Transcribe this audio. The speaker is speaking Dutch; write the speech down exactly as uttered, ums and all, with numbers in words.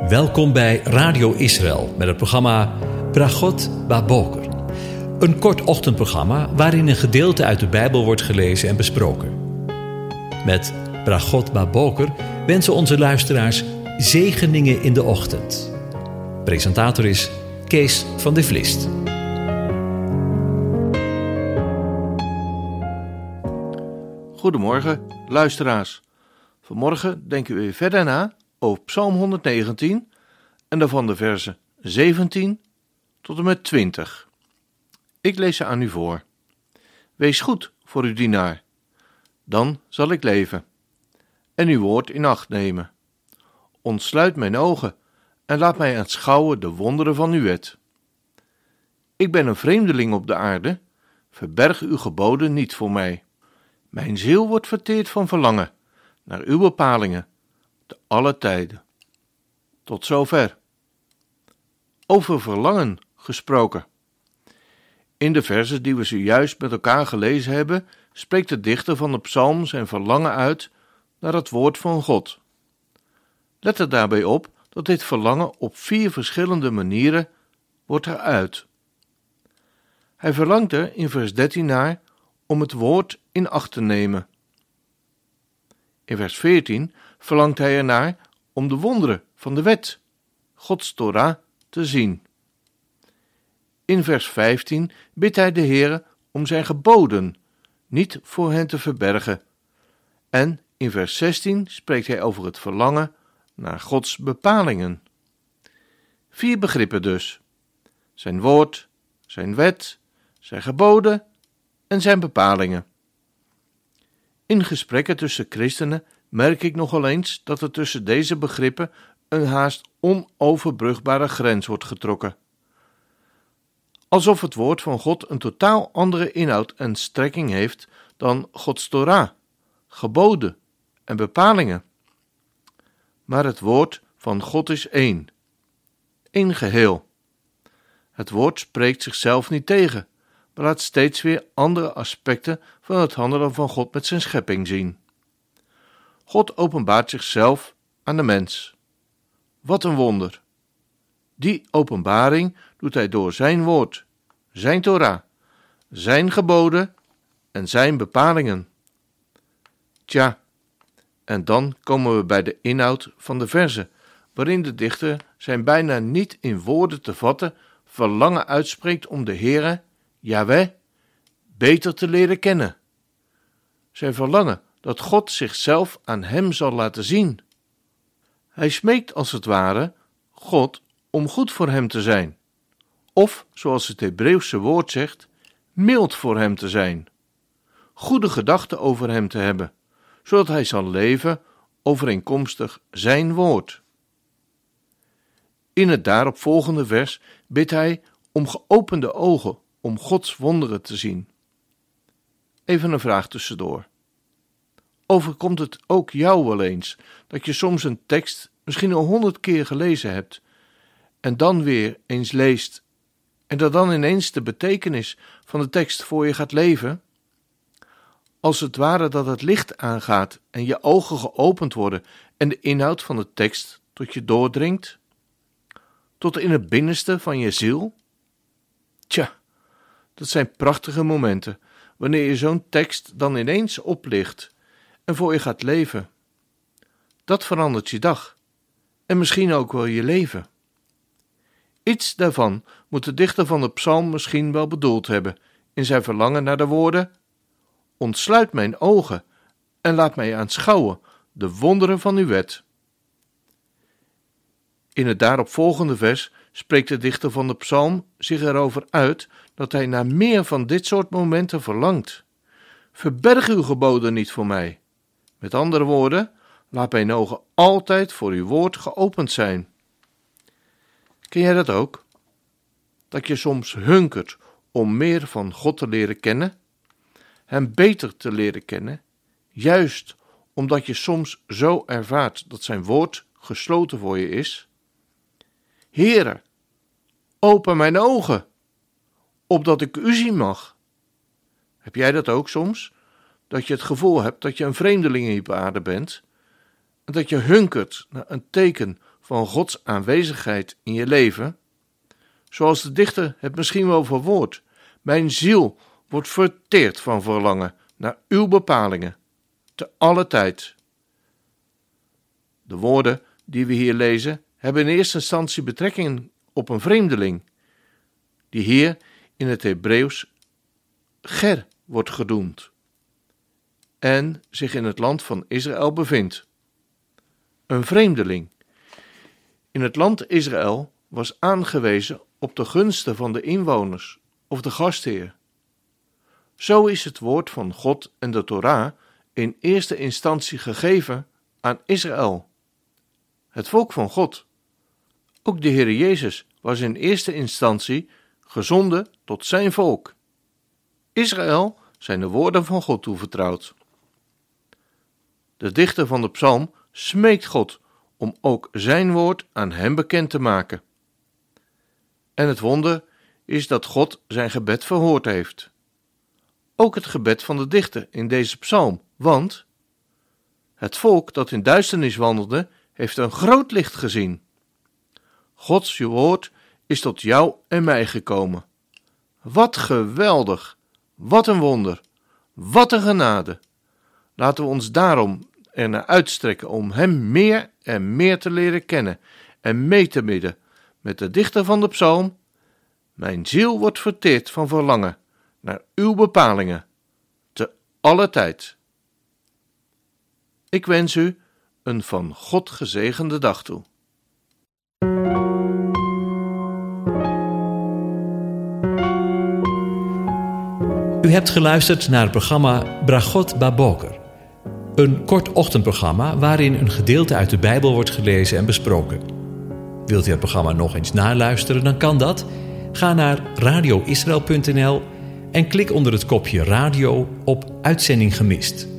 Welkom bij Radio Israël met het programma Bragot Baboker. Een kort ochtendprogramma waarin een gedeelte uit de Bijbel wordt gelezen en besproken. Met Bragot Baboker wensen onze luisteraars zegeningen in de ochtend. Presentator is Kees van de Vlist. Goedemorgen, luisteraars. Vanmorgen denken we weer verder na over Psalm honderdnegentien en daarvan de versen zeventien tot en met twintig. Ik lees ze aan u voor. Wees goed voor uw dienaar, dan zal ik leven en uw woord in acht nemen. Ontsluit mijn ogen en laat mij aanschouwen de wonderen van uw wet. Ik ben een vreemdeling op de aarde, verberg uw geboden niet voor mij. Mijn ziel wordt verteerd van verlangen naar uw bepalingen, te alle tijden. Tot zover. Over verlangen gesproken. In de verzen die we zojuist met elkaar gelezen hebben, spreekt de dichter van de psalm zijn verlangen uit naar het woord van God. Let er daarbij op dat dit verlangen op vier verschillende manieren wordt geuit. Hij verlangt er in vers dertien naar om het woord in acht te nemen. In vers veertien verlangt hij ernaar om de wonderen van de wet, Gods Torah, te zien. In vers vijftien bidt hij de Heere om zijn geboden niet voor hen te verbergen. En in vers zestien spreekt hij over het verlangen naar Gods bepalingen. Vier begrippen dus: zijn woord, zijn wet, zijn geboden en zijn bepalingen. In gesprekken tussen christenen merk ik nogal eens dat er tussen deze begrippen een haast onoverbrugbare grens wordt getrokken. Alsof het woord van God een totaal andere inhoud en strekking heeft dan Gods Torah, geboden en bepalingen. Maar het woord van God is één, één geheel. Het woord spreekt zichzelf niet tegen, maar laat steeds weer andere aspecten van het handelen van God met zijn schepping zien. God openbaart zichzelf aan de mens. Wat een wonder! Die openbaring doet hij door zijn woord, zijn Torah, zijn geboden en zijn bepalingen. Tja, en dan komen we bij de inhoud van de verzen, waarin de dichter zijn bijna niet in woorden te vatten verlangen uitspreekt om de Heere, Jahweh, beter te leren kennen. Zijn verlangen dat God zichzelf aan hem zal laten zien. Hij smeekt als het ware God om goed voor hem te zijn, of, zoals het Hebreeuwse woord zegt, mild voor hem te zijn, goede gedachten over hem te hebben, zodat hij zal leven overeenkomstig zijn woord. In het daaropvolgende vers bidt hij om geopende ogen om Gods wonderen te zien. Even een vraag tussendoor. Overkomt het ook jou wel eens dat je soms een tekst misschien al honderd keer gelezen hebt en dan weer eens leest en dat dan ineens de betekenis van de tekst voor je gaat leven? Als het ware dat het licht aangaat en je ogen geopend worden en de inhoud van de tekst tot je doordringt, tot in het binnenste van je ziel? Tja, dat zijn prachtige momenten wanneer je zo'n tekst dan ineens oplicht en voor je gaat leven. Dat verandert je dag en misschien ook wel je leven. Iets daarvan moet de dichter van de psalm misschien wel bedoeld hebben in zijn verlangen naar de woorden: ontsluit mijn ogen en laat mij aanschouwen de wonderen van uw wet. In het daaropvolgende vers spreekt de dichter van de psalm zich erover uit dat hij naar meer van dit soort momenten verlangt. Verberg uw geboden niet voor mij. Met andere woorden, laat mijn ogen altijd voor uw woord geopend zijn. Ken jij dat ook? Dat je soms hunkert om meer van God te leren kennen, hem beter te leren kennen, juist omdat je soms zo ervaart dat zijn woord gesloten voor je is? Heere, open mijn ogen, opdat ik u zien mag. Heb jij dat ook soms? Dat je het gevoel hebt dat je een vreemdeling hier op aarde bent en dat je hunkert naar een teken van Gods aanwezigheid in je leven? Zoals de dichter het misschien wel verwoordt: mijn ziel wordt verteerd van verlangen naar uw bepalingen, te alle tijd. De woorden die we hier lezen hebben in eerste instantie betrekking op een vreemdeling, die hier in het Hebreeuws Ger wordt genoemd en zich in het land van Israël bevindt. Een vreemdeling. In het land Israël was aangewezen op de gunsten van de inwoners of de gastheer. Zo is het woord van God en de Torah in eerste instantie gegeven aan Israël, het volk van God. Ook de Heer Jezus was in eerste instantie gezonden tot zijn volk. Israël zijn de woorden van God toevertrouwd. De dichter van de psalm smeekt God om ook zijn woord aan hem bekend te maken. En het wonder is dat God zijn gebed verhoord heeft. Ook het gebed van de dichter in deze psalm, want het volk dat in duisternis wandelde, heeft een groot licht gezien. Gods woord is tot jou en mij gekomen. Wat geweldig, wat een wonder, wat een genade. Laten we ons daarom ernaar uitstrekken om hem meer en meer te leren kennen en mee te bidden met de dichter van de psalm: mijn ziel wordt verteerd van verlangen naar uw bepalingen, te alle tijd. Ik wens u een van God gezegende dag toe. U hebt geluisterd naar het programma Bragot Baboker. Een kort ochtendprogramma waarin een gedeelte uit de Bijbel wordt gelezen en besproken. Wilt u het programma nog eens naluisteren, dan kan dat. Ga naar radio israël punt n l en klik onder het kopje radio op Uitzending gemist.